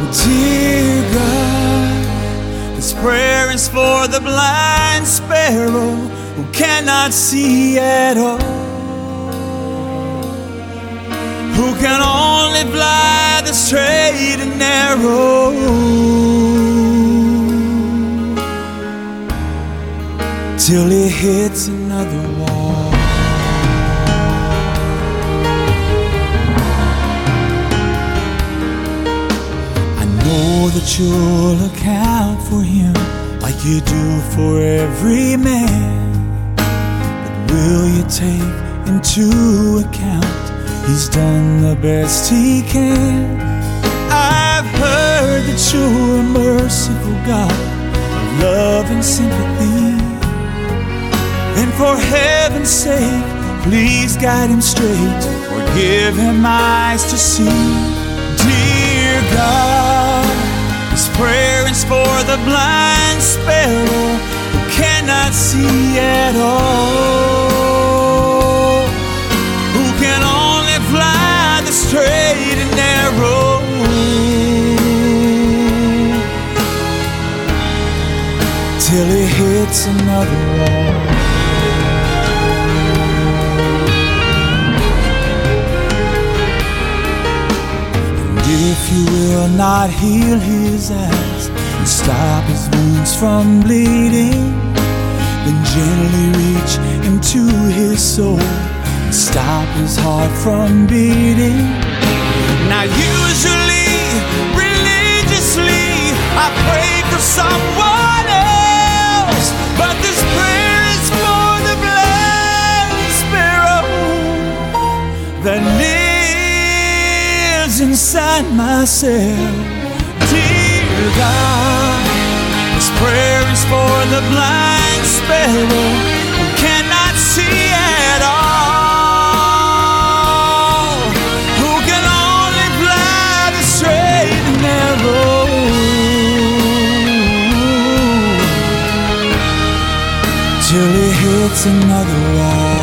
Dear God, this prayer is for the blind sparrow who cannot see at all, who can only fly the straight and narrow, till he hits another wall. I know that you'll account for him like you do for every man, but will you take into account he's done the best he can? I've heard that you're a merciful God of love and sympathy, and for heaven's sake, please guide him straight, or give him eyes to see. Dear God, this prayer is for the blind sparrow who cannot see at all, who can only fly the straight and narrow, till he hits another wall. If you will not heal his eyes and stop his wounds from bleeding, then gently reach into his soul and stop his heart from beating. Now usually, religiously, I pray for someone else, but this prayer is for the blind sparrow that inside myself. Dear God, this prayer is for the blind sparrow who cannot see at all, who can only fly the straight and narrow, till he hits another wall.